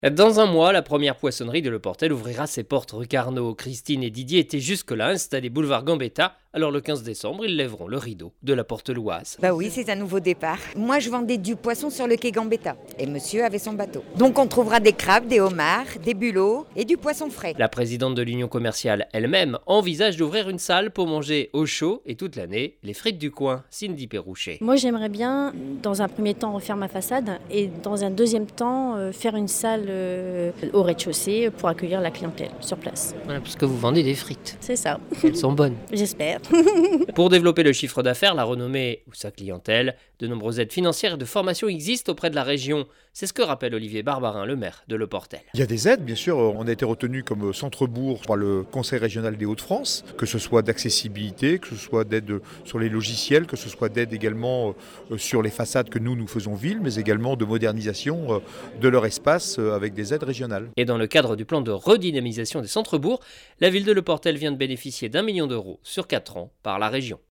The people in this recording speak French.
Dans un mois, la première poissonnerie de Le Portel ouvrira ses portes rue Carnot. Christine et Didier étaient jusque-là installés boulevard Gambetta. Alors le 15 décembre, ils lèveront le rideau de la porte Louise. Bah oui, c'est un nouveau départ. Moi, je vendais du poisson sur le quai Gambetta. Et monsieur avait son bateau. Donc on trouvera des crabes, des homards, des bulots et du poisson frais. La présidente de l'Union commerciale elle-même envisage d'ouvrir une salle pour manger au chaud et toute l'année les frites du coin. Cindy Perrouchet. Moi, j'aimerais bien, dans un premier temps, refaire ma façade et dans un deuxième temps, faire une salle au rez-de-chaussée pour accueillir la clientèle sur place. Voilà, parce que vous vendez des frites. C'est ça. Elles sont bonnes. J'espère. Pour développer le chiffre d'affaires, la renommée ou sa clientèle, de nombreuses aides financières et de formation existent auprès de la région. C'est ce que rappelle Olivier Barbarin, le maire de Le Portel. Il y a des aides, bien sûr. On a été retenu comme centre-bourg par le Conseil régional des Hauts-de-France, que ce soit d'accessibilité, que ce soit d'aide sur les logiciels, que ce soit d'aide également sur les façades que nous faisons ville, mais également de modernisation de leur espace avec des aides régionales. Et dans le cadre du plan de redynamisation des centres-bourgs, la ville de Le Portel vient de bénéficier d'1 million d'euros sur 4 ans par la région.